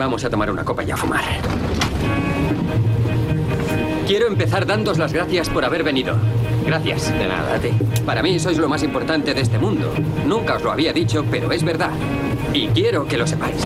Vamos a tomar una copa y a fumar. Quiero empezar dándos las gracias por haber venido. Gracias. De nada. A ti. Para mí sois lo más importante de este mundo. Nunca os lo había dicho, pero es verdad. Y quiero que lo sepáis.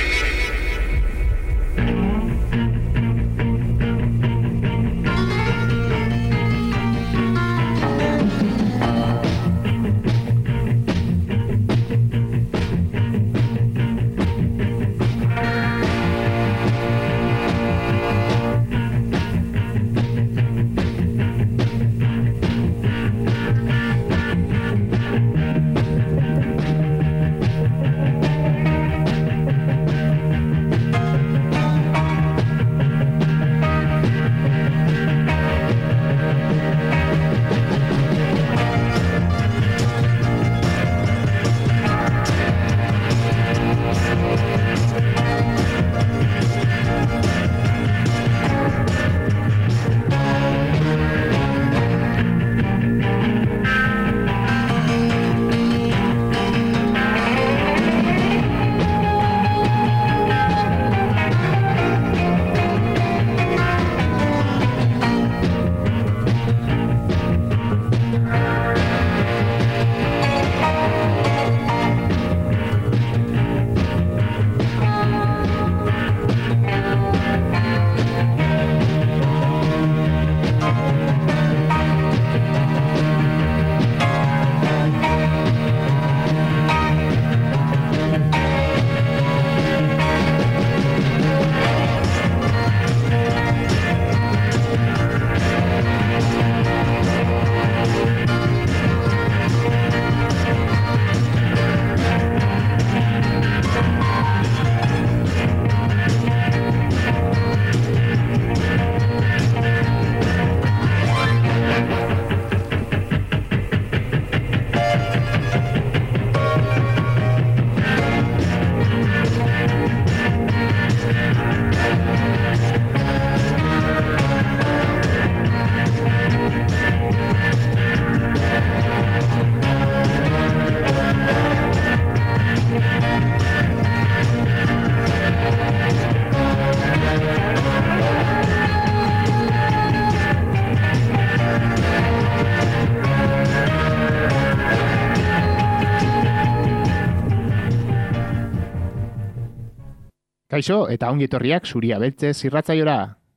Kaixo, eta ongi etorriak Zuria Beltzez irratzaiora.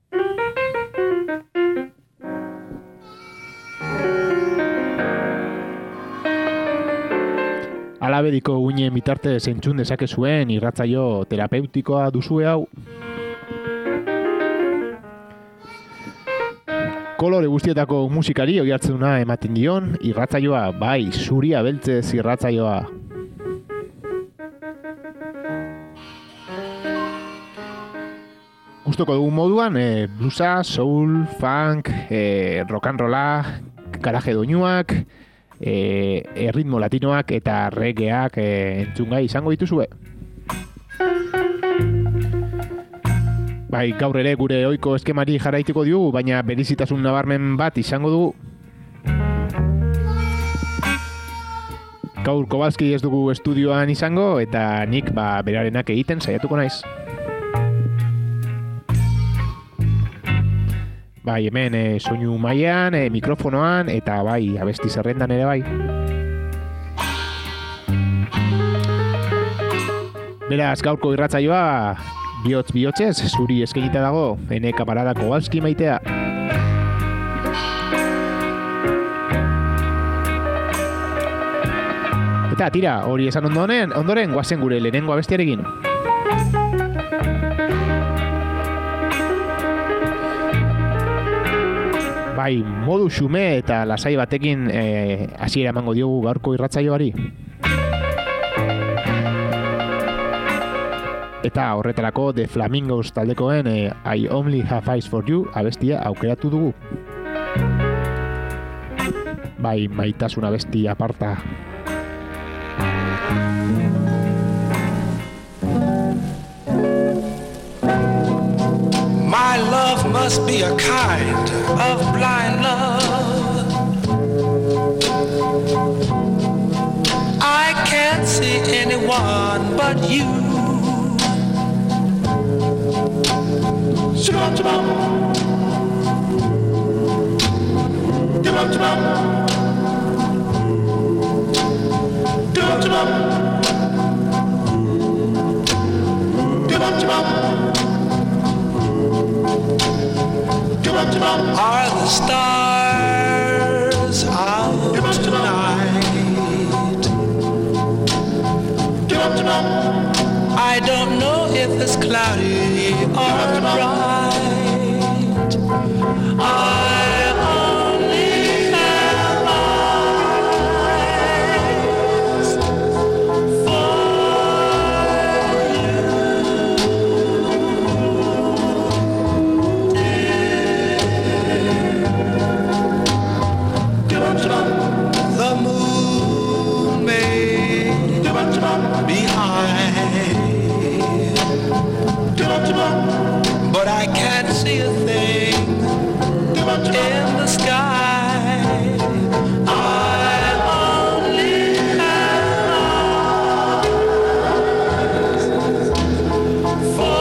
Alabediko uinen bitarte zentzun dezakezuen irratzaio terapeutikoa duzue hau. Kolore guztietako musikari oihartzuna ematen dion irratzaioa, bai, Zuria Beltzez irratzaioa. Gustoko dugun moduan, bluesa, soul, funk, rock and rolla, garaje doinuak, erritmo latinoak eta reggaeak entzungai izango dituzue. Bai, gaur ere gure ohiko eskemari jarraituko diogu, baina berezitasun nabarmen bat izango dugu. Gaur Kowalski ez dugu estudioan izango eta nik berarenak egiten saiatuko naiz. Bai, hemen soinu mailean, mikrofonoan eta bai, abesti zerrendan ere bai. Beraz, gaurko irratzaioa bihotz-bihotzez zuri eskainita dago, ene kamarada Kowalski maitea. Eta tira, hori esan ondoren guazen gure lehenengo abestiarekin. Bai, modu xume eta lasai batekin hasiera emango diogu gaurko irratzaioari. Eta horretarako The Flamingos taldekoen I Only Have Eyes For You abestia aukeratu dugu. Bai, maitasun abesti aparta. My love must be a kind of blind love. I can't see anyone but you. Are the stars out tonight? I don't know if it's cloudy or bright. I only have eyes for the moon may be high, but I can't see a thing in the sky. I only have eyes for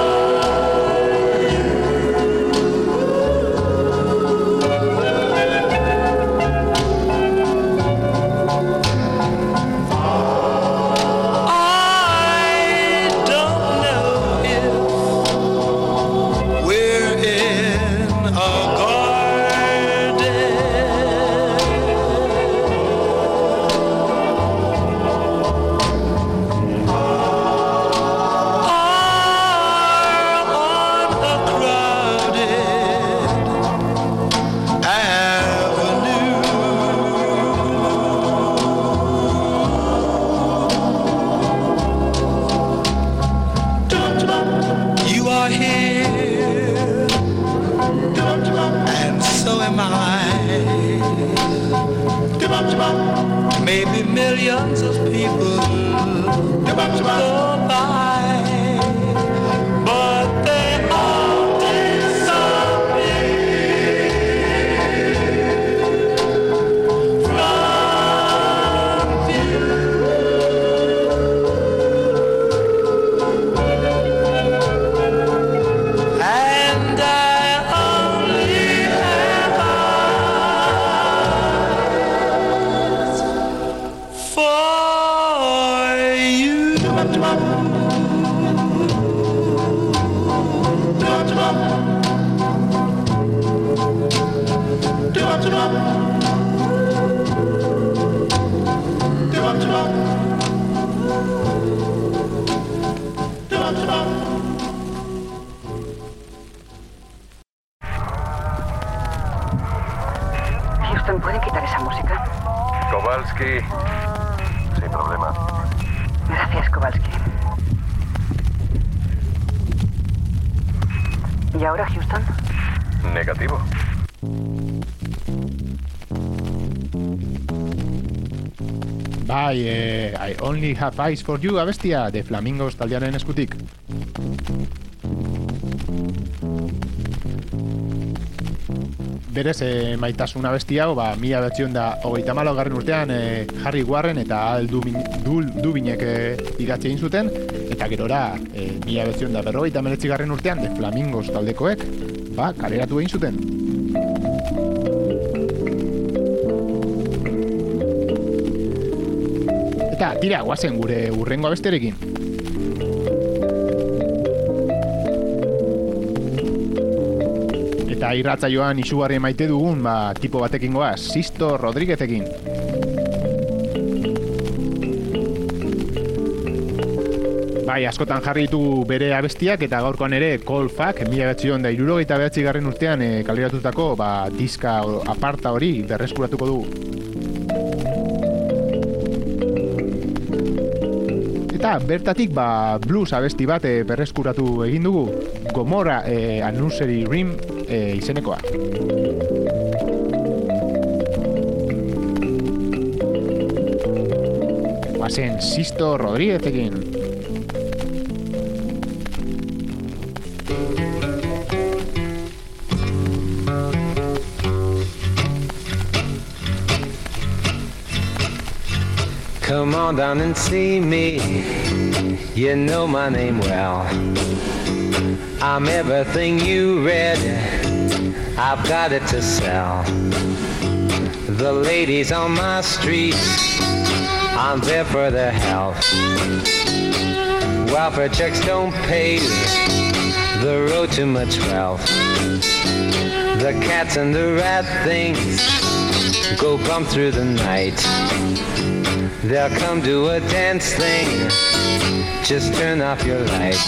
maybe millions of people go by, but they all disappear from view. And I only have eyes for you. Houston, ¿pueden quitar esa música? Kowalski, sin problema. Gracias, Kowalski. ¿Y ahora, Houston? Negativo. Bai, I only have eyes for you abestia de Flamingos taldearen eskutik. Berez, maitasun abesti hau, 1934 urtean Harry Warren eta Al Dubinek idatzi egin zuten, eta gerora 1959 urtean de Flamingos taldekoek kaleratu egin zuten. Eta tira, guazen gure hurrengo abesterekin. Eta irratsaioan izugarri maite dugun tipo batekin goaz, Sisto Rodríguezekin. Bai, askotan jarri ditugu bere abestiak eta gaurkoan ere Cold Fuck 1969 urtean kaleratutako diska aparta hori berreskuratuko dugu. Eta bertatik blues abesti bat berreskuratu egin dugu, Gomorrah Nursery Rhyme izenekoa. Guazen Sisto Rodríguezekin. Come on down and see me, you know my name well. I'm everything you read, I've got it to sell. The ladies on my street, I'm there for their help. welfare checks don't pave the road to much wealth. The cats and the rat things go bump through the night. They'll come to a dance thing, just turn off your light.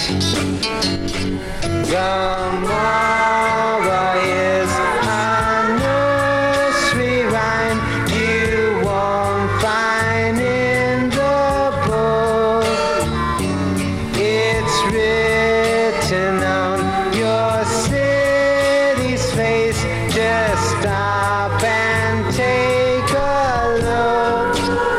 Gomorrah is a nursery rhyme you won't find in the book. It's written on your city's face. Just stop and take a look.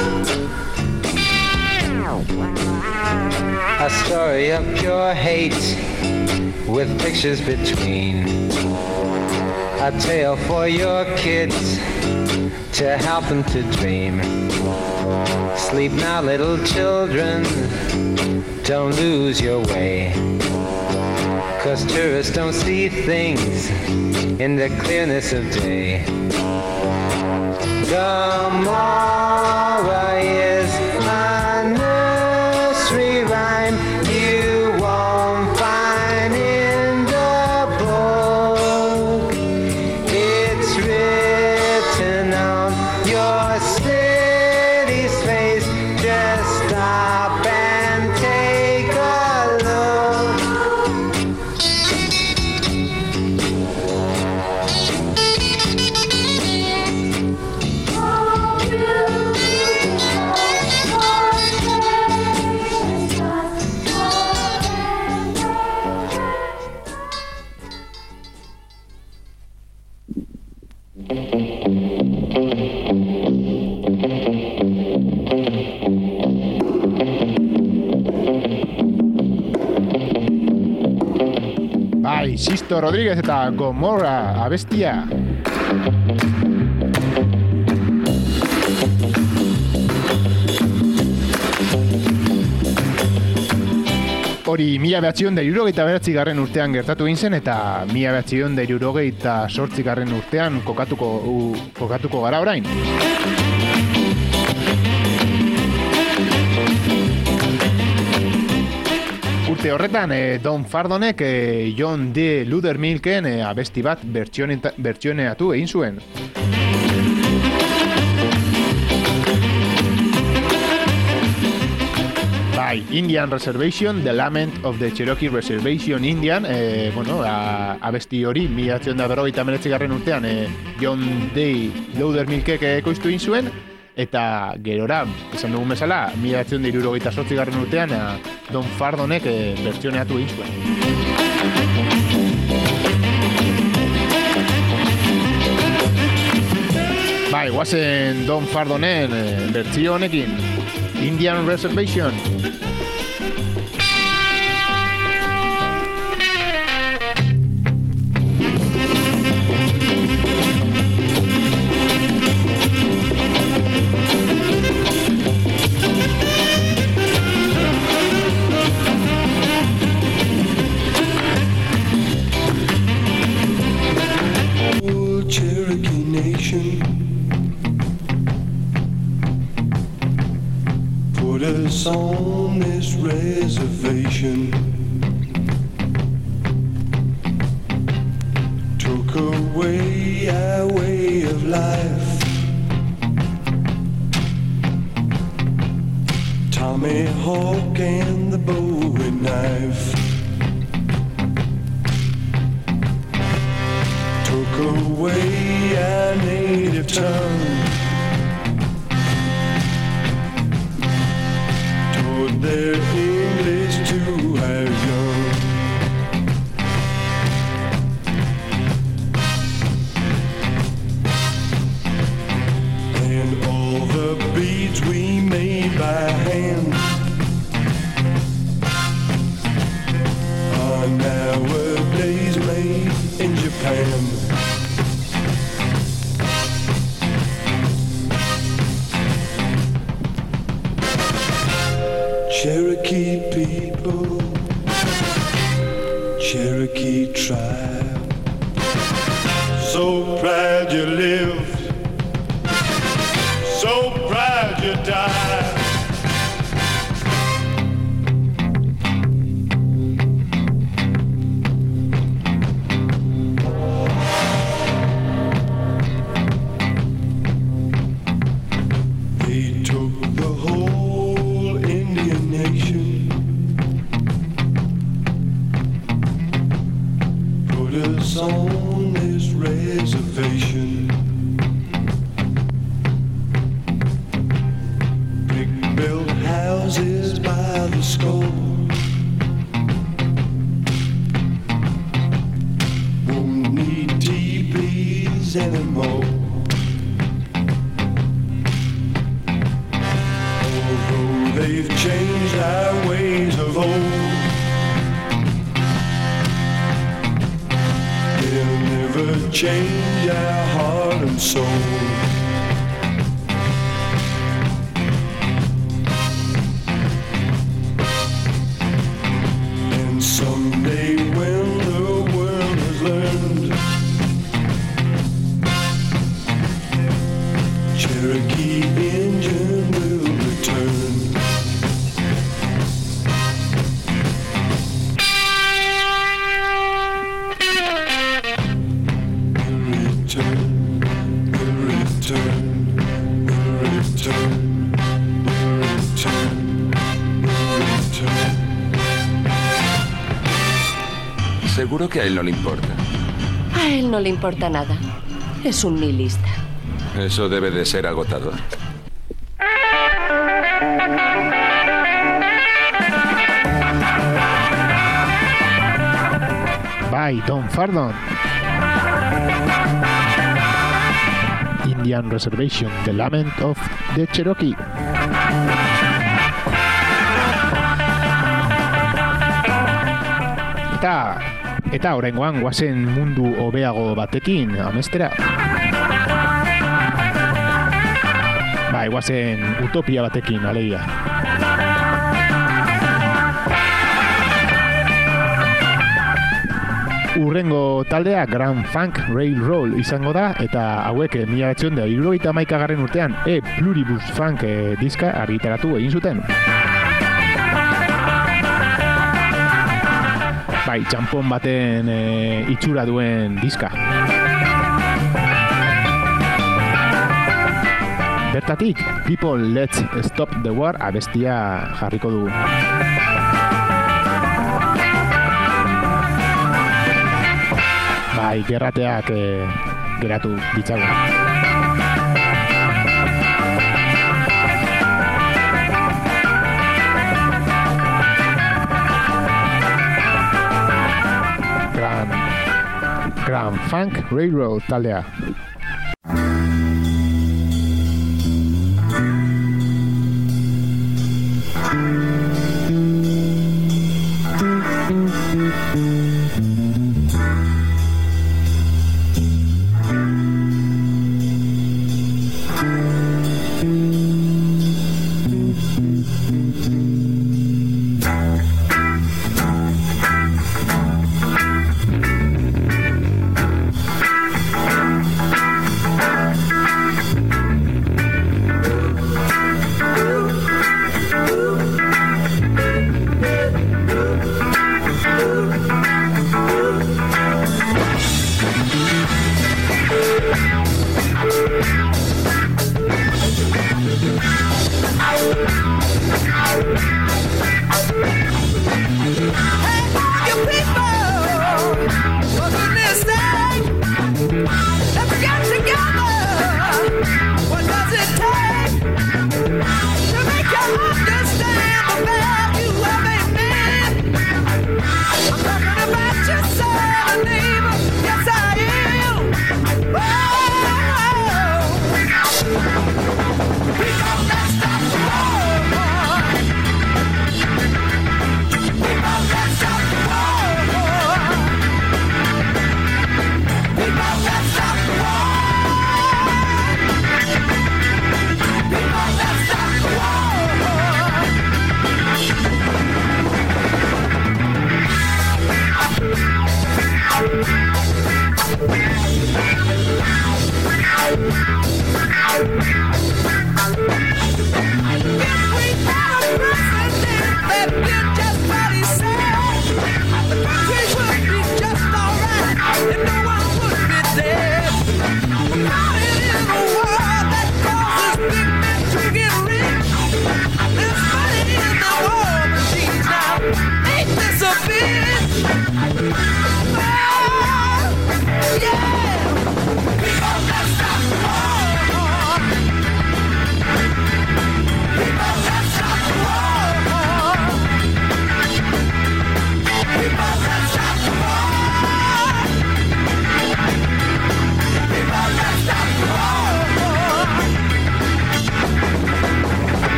A story of pure hate with pictures between. A tale for your kids to help them to dream. Sleep now, little children, don't lose your way. 'Cause tourists don't see things in the clearness of day. Gomorrah is a nursery rhyme you won't find in the book. It's written on your city's face. Just stop and take a look. Bai, Sisto Rodríguez eta Gomorra abestia. Hori 1969 urtean gertatu egin zen eta 1978 urtean kokatuko gara orain. Urte horretan, Don Fardonek John D. Ludermilken abesti bat bertsioneatu egin zuen. Bai, Indian Reservation, The Lament of the Cherokee Reservation Indian, abesti hori 1959 urtean John D. Ludermilkek ekoiztu egin zuen. Eta gerora, esan dugun bezala, 1978 urtean Don Fardonek bertsioneatu egin zuen. Bai, guazen Don Fardonen bertsio honekin, Indian Reservation. Put us on this reservation, took away our way of life. Tommy Hawk and the Bowie knife took away our native tongue. Their English to our young. And all the beads we made by hand are nowadays made in Japan. Cherokee people, Cherokee tribe, so proud you live, so proud you die. us on this reservation. Brick-built houses by the score. Won't need TVs anymore. Although they've changed our ways of old, they'll never change our heart and soul. And someday when the world has learned, Cherokee engine will return. Seguro que a él no le importa. A él no le importa nada. Es un nihilista. Eso debe de ser agotador. By Don Fardon. Indian Reservation, The Lament of the Cherokee. Eta oraingoan guazen mundu hobeago batekin amestera. Bai, guazen utopia batekin, alegia. Urrengo taldea Grand Funk Railroad izango da, eta hauek 1971 urtean Pluribus Funk diska argitaratu egin zuten. Bai, txampon baten itxura duen diska. Bertatik, People Let's Stop the War abestia jarriko dugu. Bai, gerrateak geratu ditzagun. Grand Funk Railroad taldea.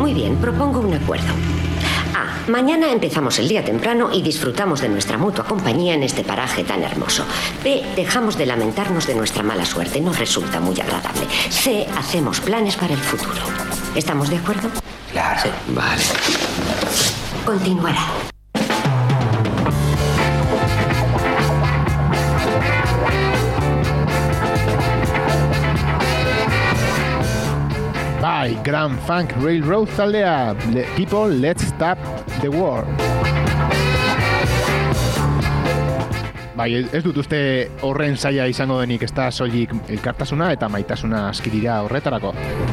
Muy bien, propongo un acuerdo. A. Mañana empezamos el día temprano y disfrutamos de nuestra mutua compañía en este paraje tan hermoso. B. Dejamos de lamentarnos de nuestra mala suerte. Nos resulta muy agradable. C. Hacemos planes para el futuro. ¿Estamos de acuerdo? Claro. Sí. Vale. Continuará. Bai, Grand Funk Railroad taldea. People, let's stop the war. Bai, ez dut uste horren zaila izango denik, ez da soilik elkartasuna eta maitasuna aski dira horretarako.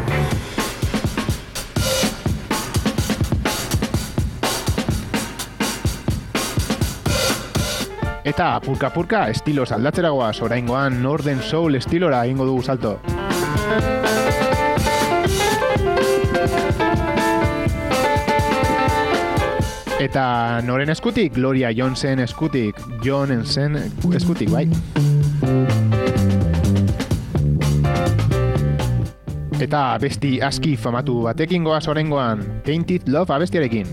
Eta purka-purka estiloz aldatzera goaz, oraingoan Northern Soul estilora egingo dugu salto. Eta noren eskutik? Gloria Johnsen eskutik. Johnsen eskutik, bai. Eta abesti aski famatu batekin goaz oraingoan. Tainted Love abestiarekin.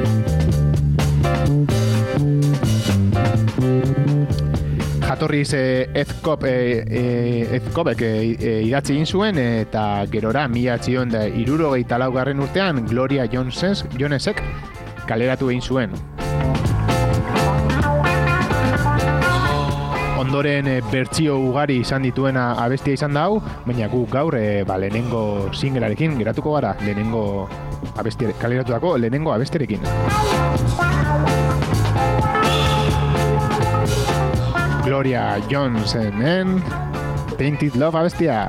Jatorriz Ed Cobbek idatzi egin zuen eta gerora 1964 urtean Gloria Jonesek kaleratu egin zuen. Ondoren bertsio ugari izan dituena abestia izan da hau, baina guk gaur lehenengo singlearekin geratuko gara, lehenengo kaleratutako lehenengo abestiarekin. Gloria Johnsenen Tainted Love abestia.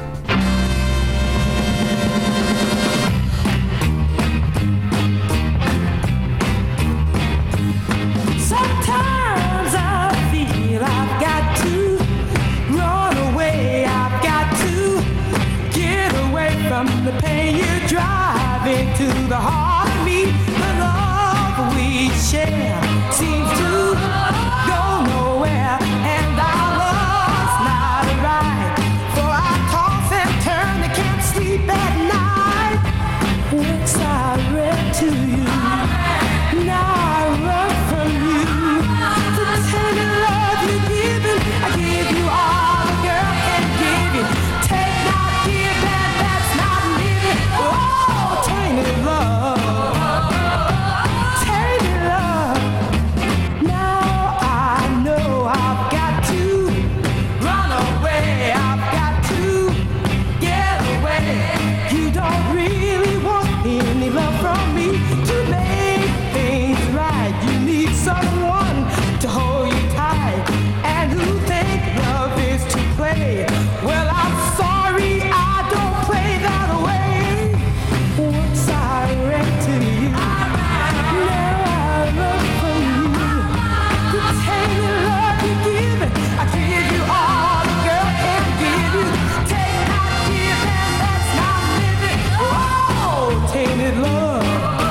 The pain you drive into the heart of me, the love we share seems to go nowhere, and our love's not right. For I toss and turn, I can't sleep at night. Once I read to you, now I run from you. The tender love you're giving, I give you all a girl can give you. Take not, give that, that's not living. Oh, tainted love, tainted love. Now I know I've got to run away, I've got to get away. You don't really want any love from me to make things right. You need someone to hold you tight and who think love is to play. Well, I'm sorry, I don't play that way. Once I read to you, now I run from you. The tainted love you're giving, I give you all a girl can give you. Take not, give, and that's not living. Oh, tainted love,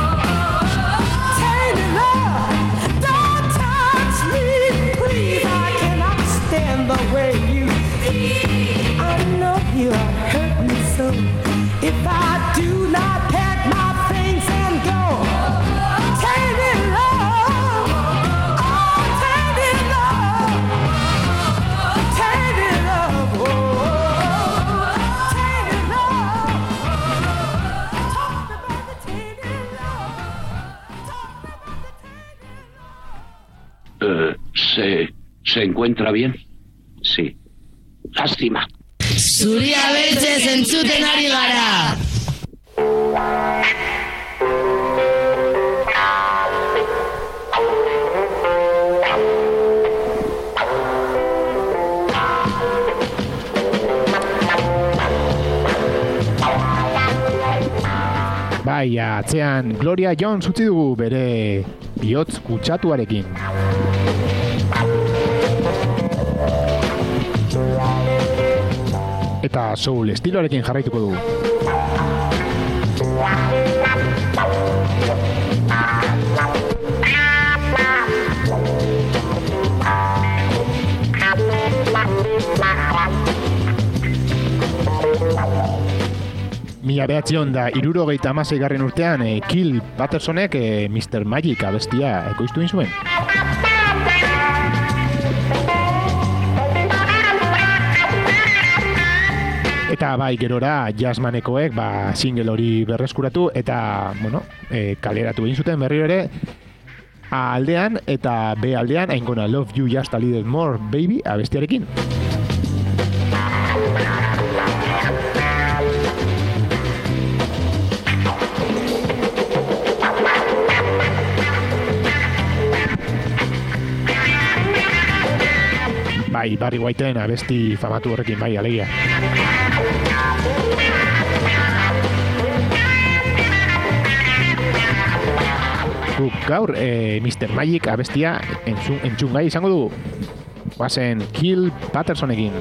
tainted love. Don't touch me, please. I cannot stand the way you. I know you hurt me so. If I do not pack my things and go, tainted love, oh, tainted love, tainted love, oh, tainted love. Talk about the tainted love. ¿Se encuentra bien? Sí. Lástima. Zuria beltzez entzuten ari gara! Bai, atzean Gloria Jones utzi dugu bere bihotz kutsatuarekin. Eta soul estiloarekin jarraituko dugu. 1976 urtean Kill Pattersonek Mr. Magic abestia ekoiztu zuen. Eta bai, gerora jazzmanekoek single hori berreskuratu eta, kaleratu egin zuten berriro ere A aldean eta B aldean I'm gonna love you just a little more, baby, abestiarekin. Bai, Barry Whiteen abesti famatu horrekin bai, alegia. Gaur, Mr. Magic abestia entzun gai izango du. Guazen Kill Pattersonekin.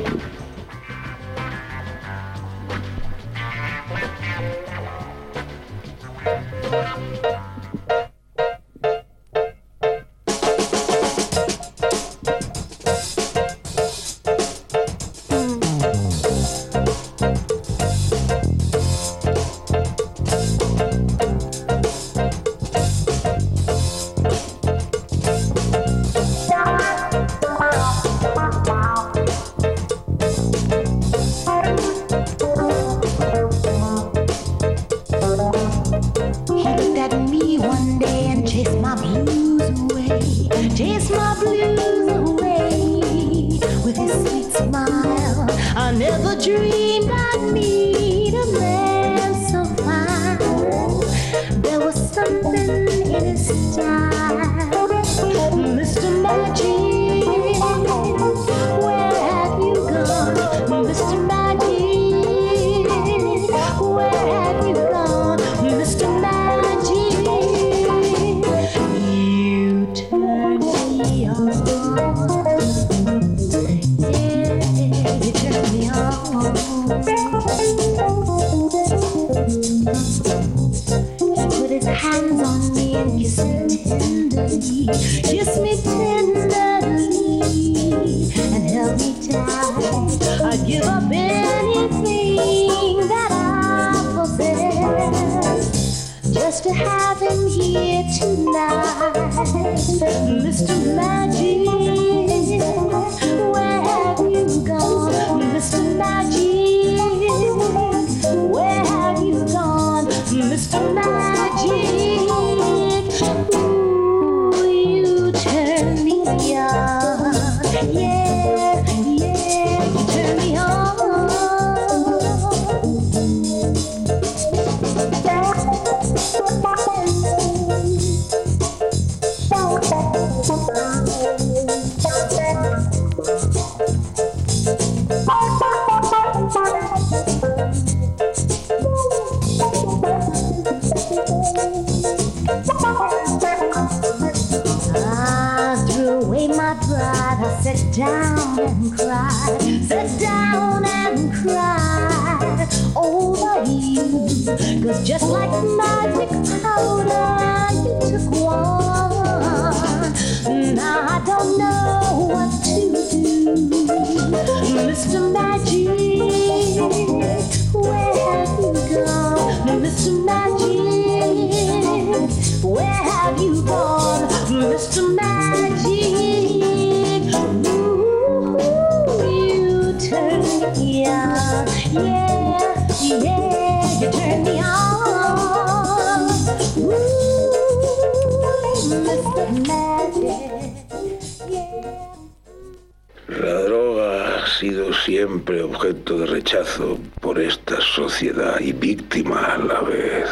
La droga ha sido siempre objeto de rechazo por esta sociedad y víctima a la vez.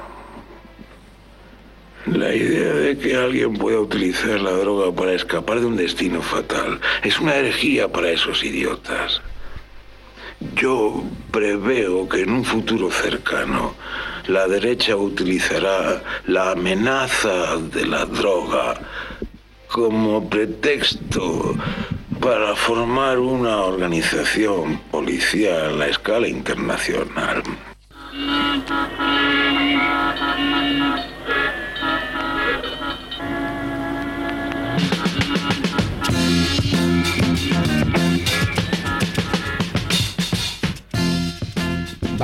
La idea de que alguien pueda utilizar la droga para escapar de un destino fatal es una herejía para esos idiotas. Yo preveo que en un futuro cercano la derecha utilizará la amenaza de la droga como pretexto para formar una organización policial a escala internacional.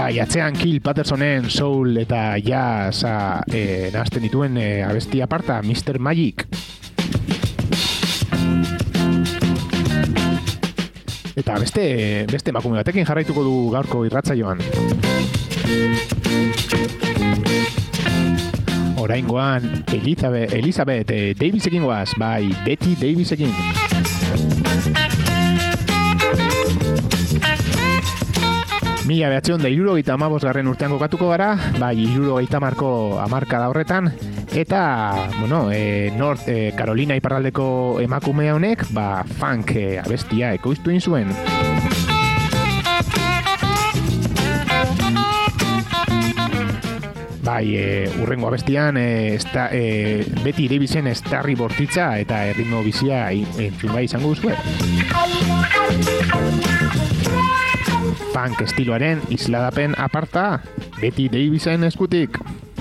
Bai, atzean Kill Pattersonen soul eta jazza nahazten dituen abesti aparta, Mr. Magic. Eta beste emakume batekin jarraituko du gaurko irratsaioan. Oraingoan Elizabeth Davisekin goaz, bai, Betty Davisekin. Mila behatzion da 75. urtean kokatuko gara, bai, 70ko hamarkada horretan, eta, North Carolina iparraldeko emakume honek, funk abestia ekoiztu egin zuen. Bai, urrengo abestian Betty Davisen estarri bortitza eta erritmo bizia entzun gai izango duzue. Funk estiloaren isladapen aparta, Betty Davisen eskutik.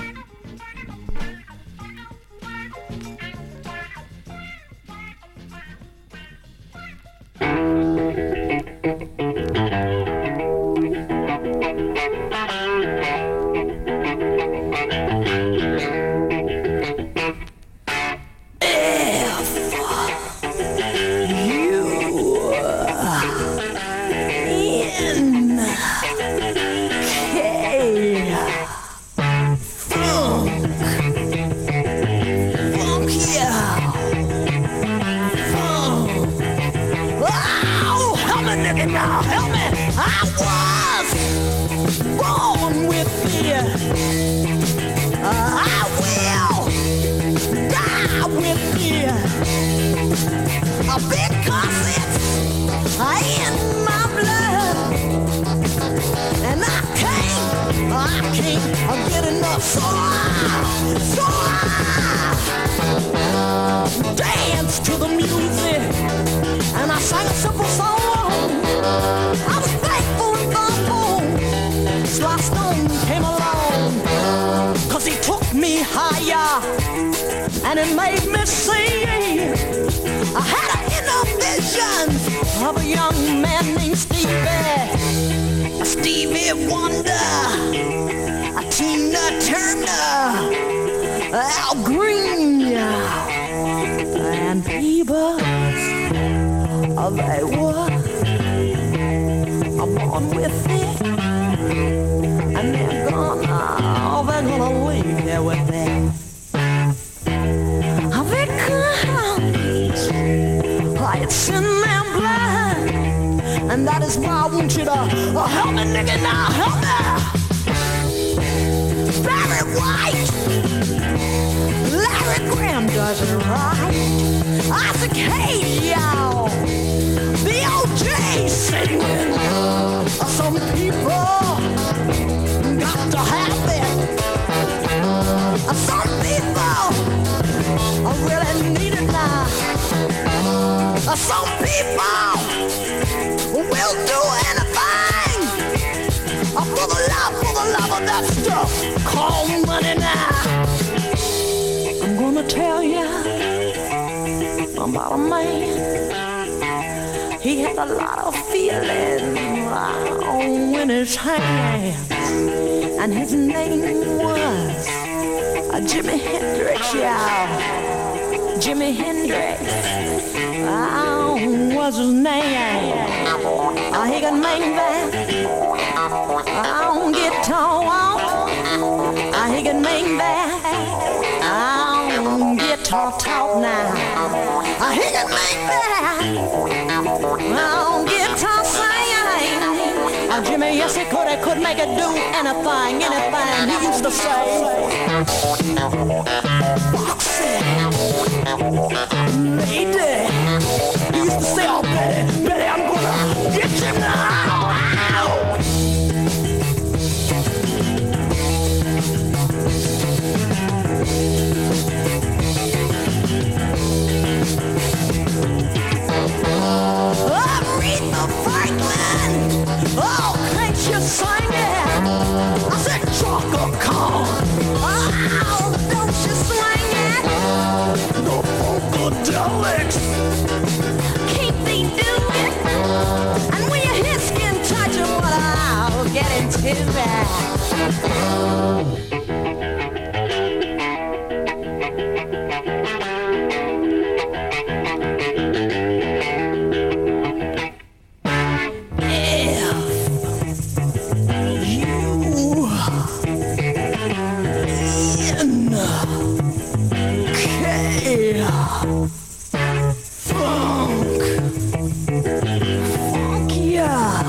Jimmy, yes he could make it do anything he used to say. Boxing, lady, he used to say, oh Betty, I'm gonna get you now. Aretha Franklin, oh, can't you sing it? I said chocolate corn, oh, don't you swing it? The Funkadelics, keep they do it? And when you hear Skin touching, well, I'll get into that. Okay. Funk. Funk, yeah.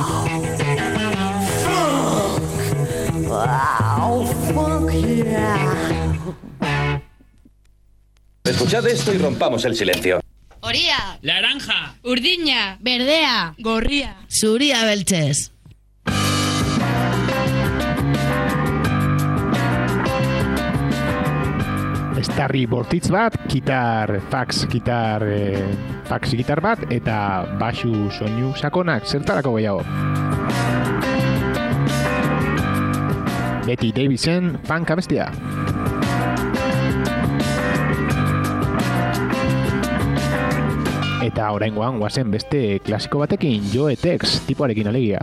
Funk. Wow, funk, yeah. Escuchad esto y rompamos el silencio. Horia. Laranja. Urdina. Berdea. Gorria. Zuria beltzez. Estarri bortitz bat, fax gitar bat, eta baxu soinu sakonak, zertarako gehiago. Betty Davidson, funk abestia. Eta oraingoan guazen beste klasiko batekin, Joe Tex tipoarekin alegia.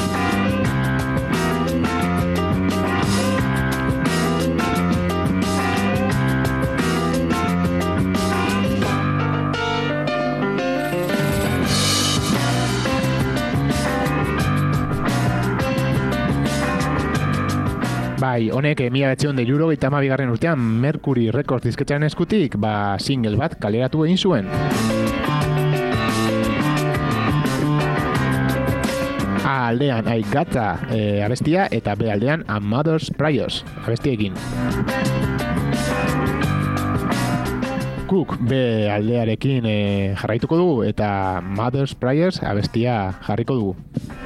Bai, honek 1972 urtean Mercury Records disketxaren eskutik, single bat kaleratu egin zuen. A aldean I Gotcha abestia eta B aldean A Mother's Prayers abestiekin. Cook B aldearekin jarraituko dugu eta Mother's Prayers abestia jarriko dugu.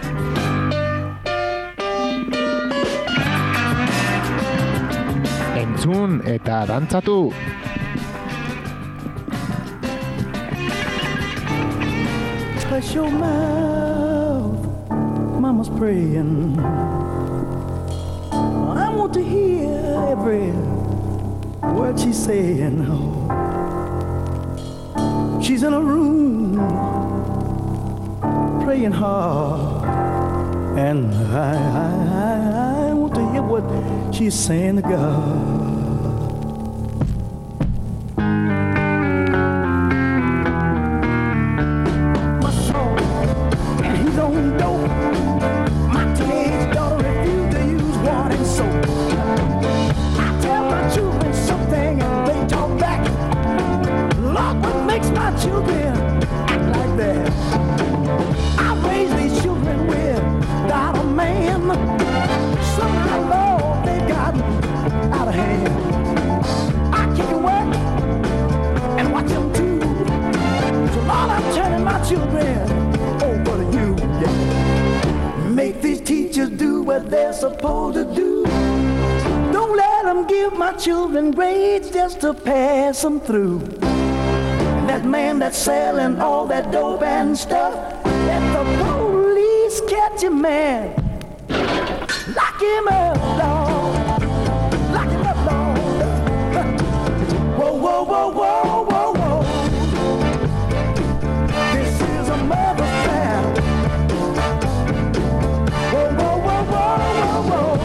Entzun eta dantzatu! Touch your mouth, mama's praying. I want to hear every word she's saying. She's in a room praying hard, and I want to hear what she's saying to God. Children grades just to pass them through. And that man that's selling all that dope and stuff, let the police catch him, man. Lock him up, Lord. Lock him up, Lord. Whoa, whoa, whoa, whoa, whoa, whoa. This is a mother's prayer. Whoa, whoa, whoa, whoa, whoa, whoa.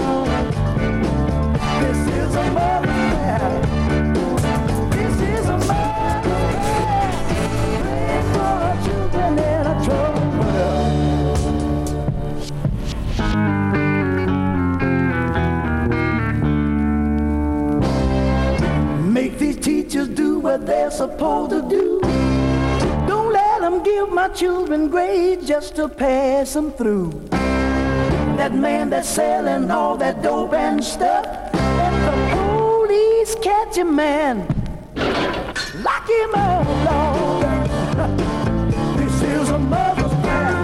What they're supposed to do. Don't let them give my children grades just to pass them through. That man that's selling all that dope and stuff, let the police catch him, man. Lock him up, Lord. This is a mother's prayer.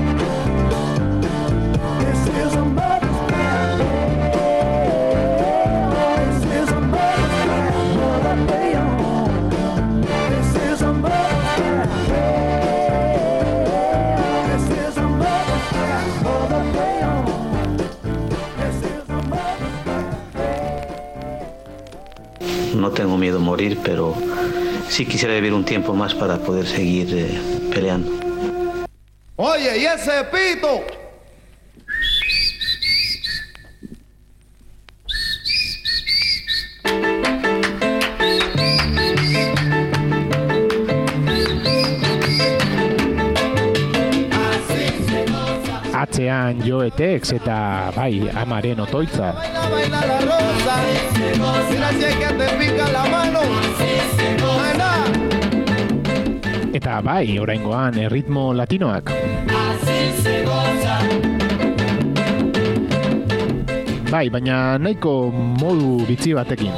This is a mother's prayer. This is a mother's prayer. Mother, pray on. No tengo miedo a morir, pero sí quisiera vivir un tiempo más para poder seguir peleando. Oye, ¿y ese pito? atzean Joe Tex eta bai, amaren otoitza. Eta bai, oraingoan erritmo latinoak. Bai, baina nahiko modu bitxi batekin.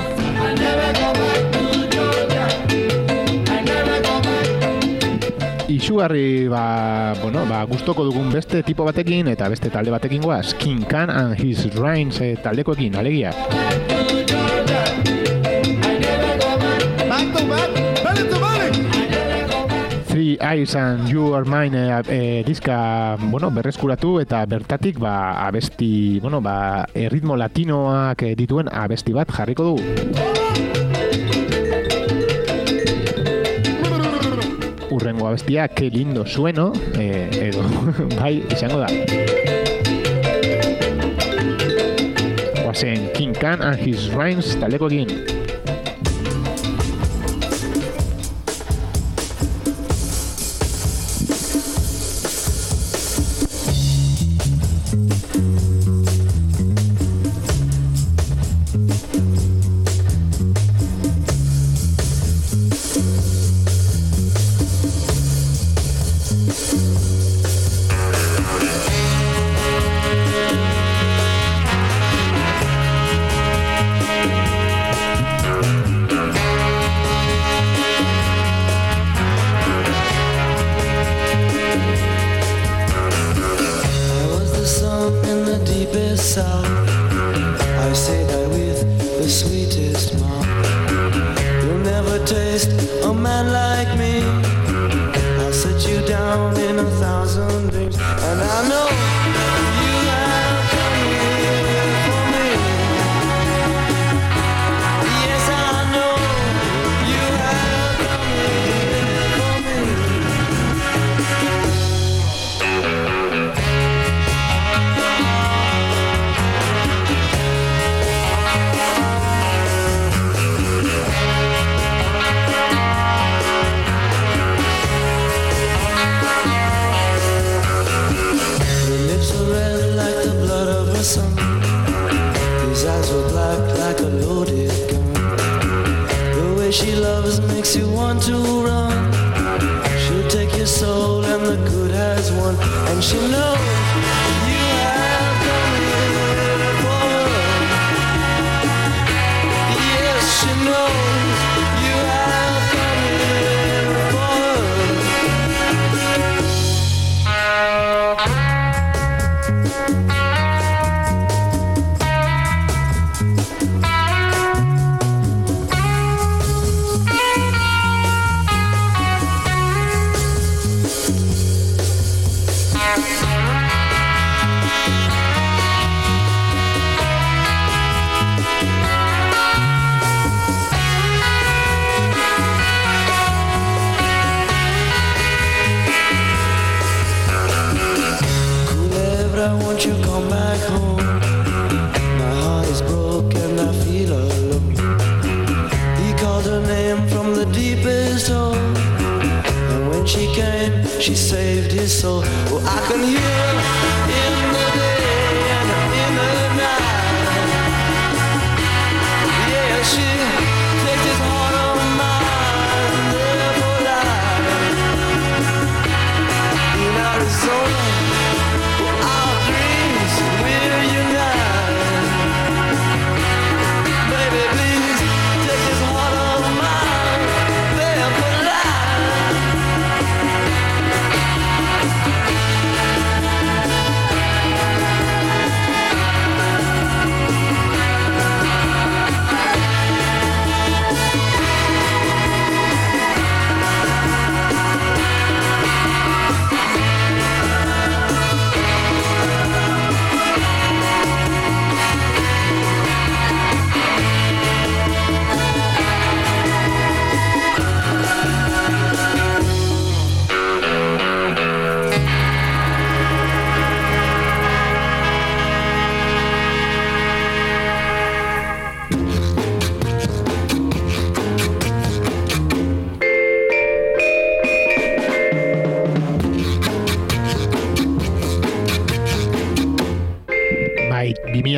Izugarri, gustoko dugun beste tipo batekin eta beste talde batekin goaz, King Khan and His Rhymes taldekoekin, alegia. Three Eyes and You Are Mine diska, berreskuratu eta bertatik abesti, erritmo latinoak dituen abesti bat jarriko dugu. Urrengo abestia, que lindo sueno, edo, bai, izango da. Oazen, King Khan and His Rhymes taldekoekin.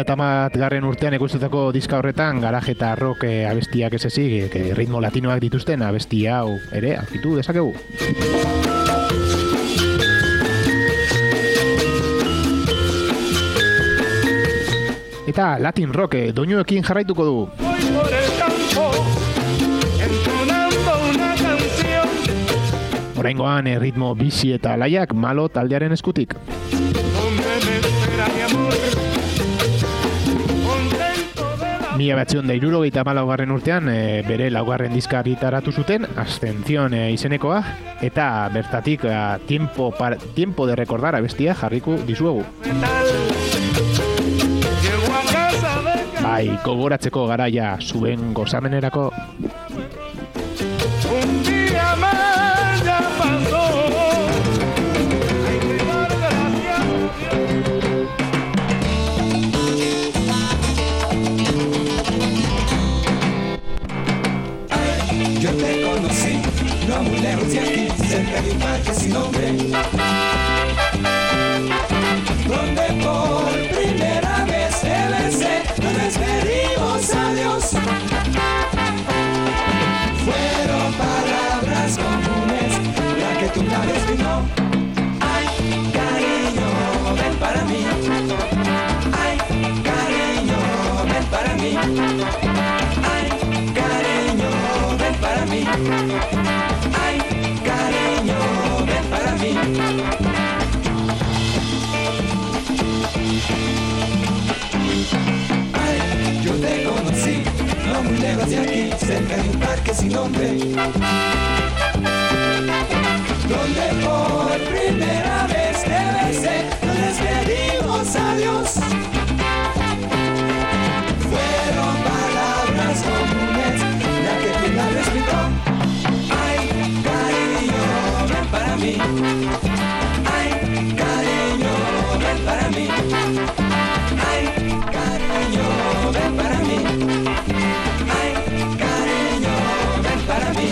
2001 urtean ekustutako diska horretan garaje eta rock abestiak ez ezik, ritmo latinoak dituzten abesti hau ere aurkitu dezakegu. Eta Latin rock doinuekin jarraituko du. Oraingoan ritmo bizi eta alaiak Malo taldearen eskutik. Mila 1974 urtean bere laugarren diska argitaratu zuten, Ascensión izenekoa, eta bertatik tiempo de recordar abestia jarriko dizuegu. Bai, gogoratzeko garaia zuen gozamenerako. Yo te conocí, no muy lejos de aquí, cerca de un parque sin nombre, donde por primera vez te besé, nos despedimos, adiós. Fueron palabras comunes, la que tu labio escribió. Ay, cariño, ven para mí. Ay, cariño, ven para mí. Ay, cariño, ven para mí. Ay, cariño, ven para mí. Ay, yo te conocí, no muy lejos de aquí, cerca de un parque sin nombre, donde por primera vez te besé, nos despedimos, adiós. Fueron palabras comunes, la que tu labio explicó. Ay, cariño, ven para mí. Ay, cariño, ven para mí. Ay, cariño, ven para mí. Ay, cariño, ven para mí.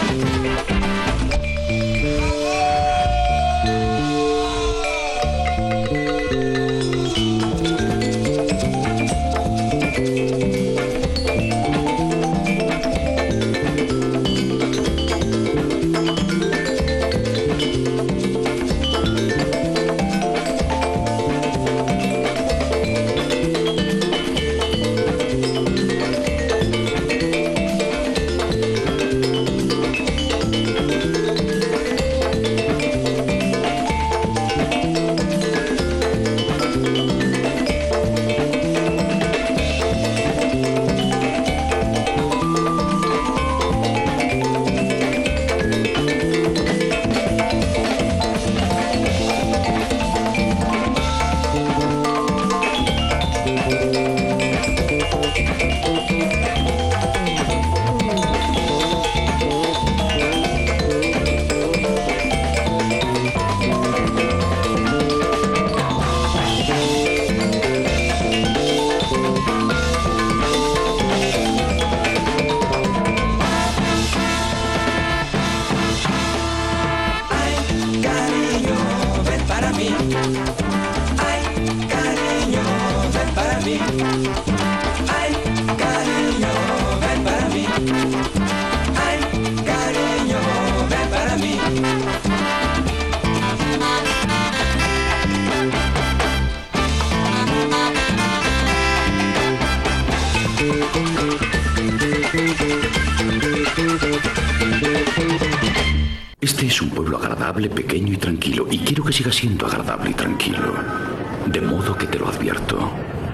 Este es un pueblo agradable, pequeño y tranquilo, y quiero que siga siendo agradable y tranquilo. De modo que te lo advierto.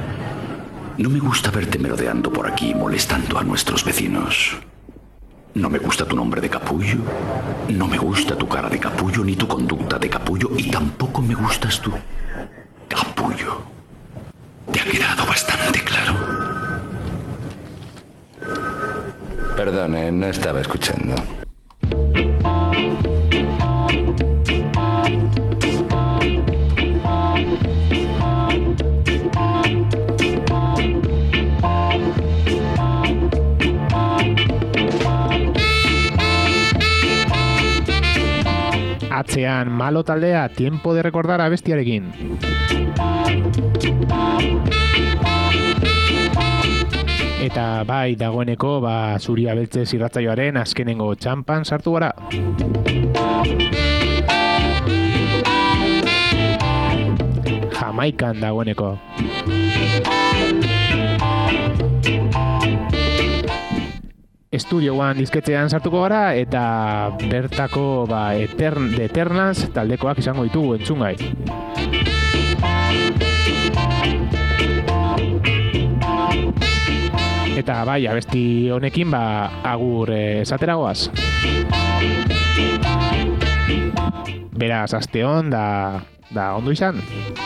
No me gusta verte merodeando por aquí, molestando a nuestros vecinos. No me gusta tu nombre de capullo, no me gusta tu cara de capullo, ni tu conducta de capullo, y tampoco me gustas tú. Capullo. ¿Te ha quedado bastante claro? Perdone, no estaba escuchando. Atzean Malo taldea tiempo de recordar abestiarekin. Eta bai, dagoeneko, Zuria Beltzez irratsaioaren azkenengo txampan sartu gara. Jamaikan dagoeneko. Studio One disketxean sartuko gara eta bertako The Eternals taldekoak izango ditugu entzungai. Eta bai, abesti honekin agur esateragoaz. Beraz, aste hon da ondo izan.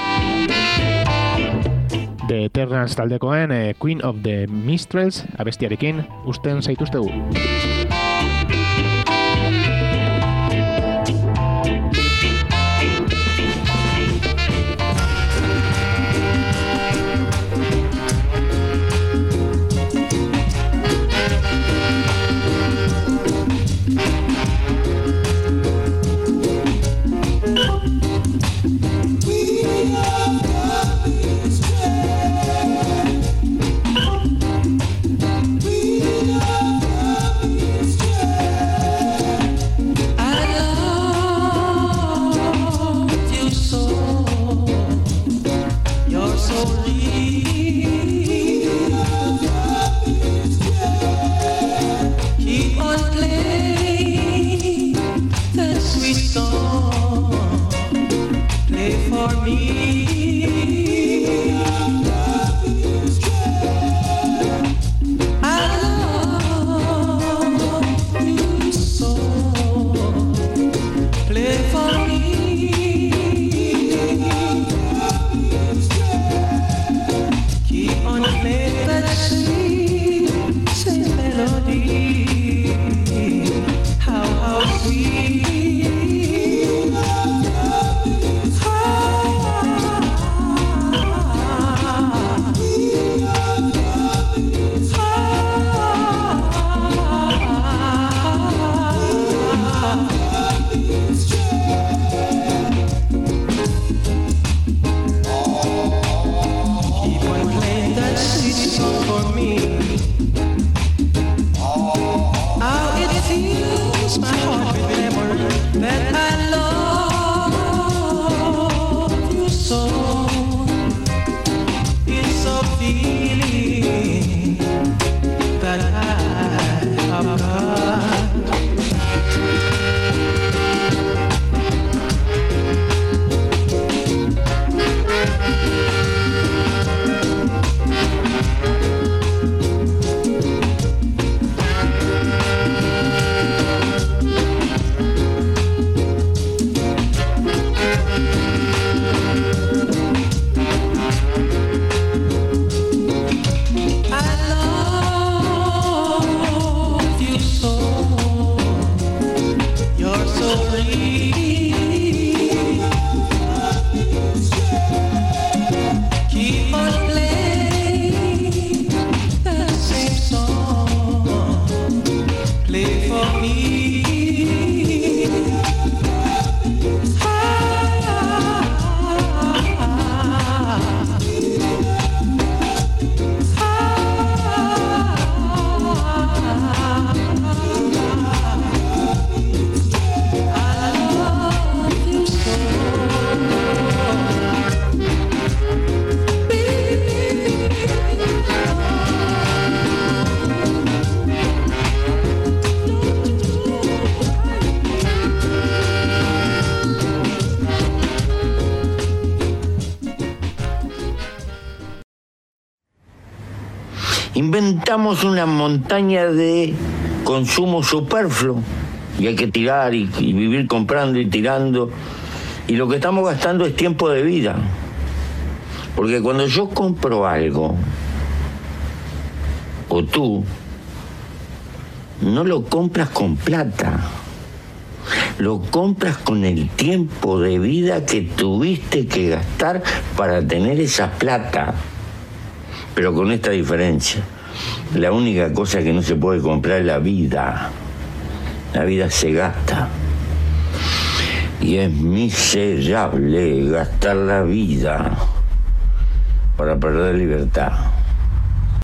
The Eternals taldekoen Queen of the Minstrels abestiarekin usten zaituztegu. Inventamos una montaña de consumo superfluo y hay que tirar y vivir comprando y tirando, y lo que estamos gastando es tiempo de vida, porque cuando yo compro algo o tú no lo compras con plata, lo compras con el tiempo de vida que tuviste que gastar para tener esa plata. Pero con esta diferencia, la única cosa que no se puede comprar es la vida. La vida se gasta. Y es miserable gastar la vida para perder libertad.